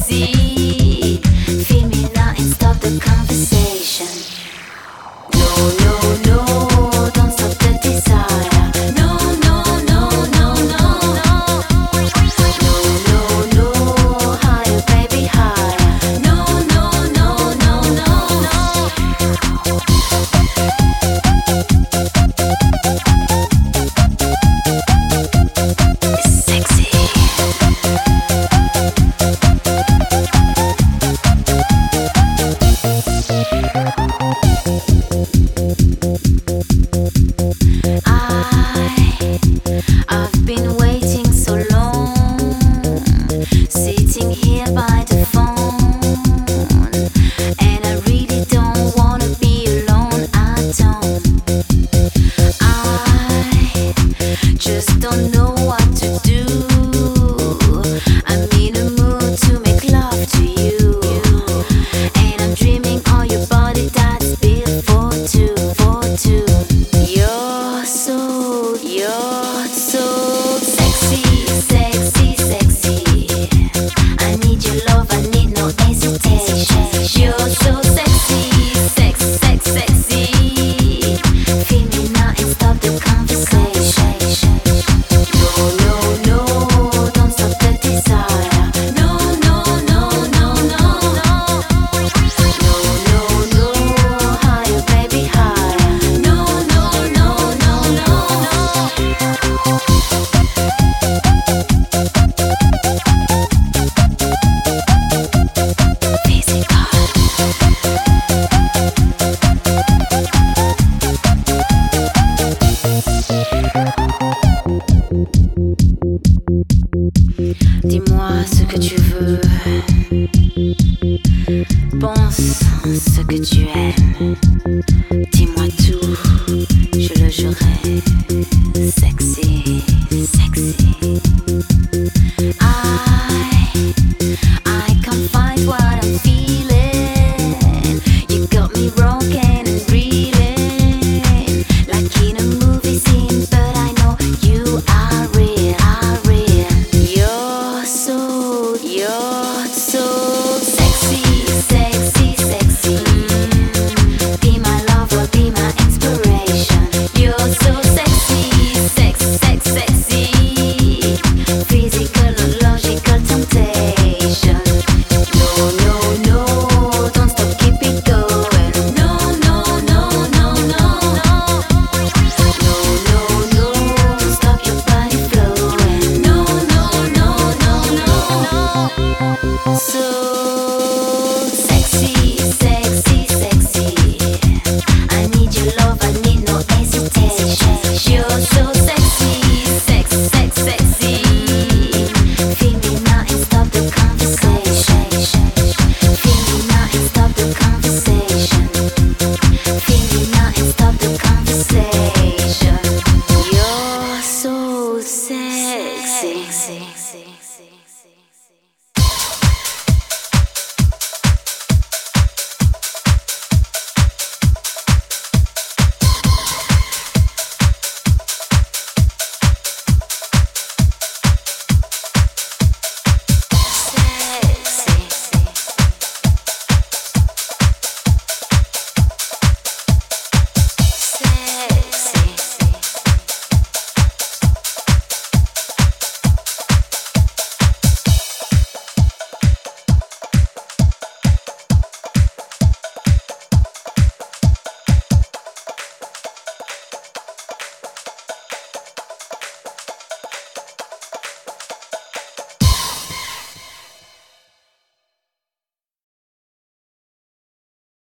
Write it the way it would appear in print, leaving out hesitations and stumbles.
sexy. Feel me now and stop the conversation. No, no, no, don't stop the desire. No, no, no, no, no, no. No, no, no, higher baby, higher. No, no, no, no, no, no. Sexy. I've been waiting so long, sitting here by the phone, and I really don't wanna be alone. I don't. I just don't know what to do. I'm in a mood to make love to you, and I'm dreaming on your body that's built for two, for two. You're so sexy, sexy, sexy. I need your love, I need no hesitation. You're so sexy, sex, sex, sexy. Feel me now and stop the conversation. No, no, no, don't stop the desire. No, no, no, no, no, no. No, no, no, higher baby, higher. No, no, no, no, no, no. Dis-moi ce que tu veux, pense ce que tu aimes. Dis-moi tout, je le jurerai. Sexy, sexy. I can't find what I'm feeling. You got me broken and reeling, like in a movie scene. But I know you are real, are real. You're so sexy, sexy, sexy. Be my lover, be my inspiration. You're so sexy, sex, sex, sexy. Physical or logical temptation. No, no, no, don't stop, keep it going. No, no, no, no, no, no. No, no, no, don't stop your body flowing. No, no, no, no, no, no. So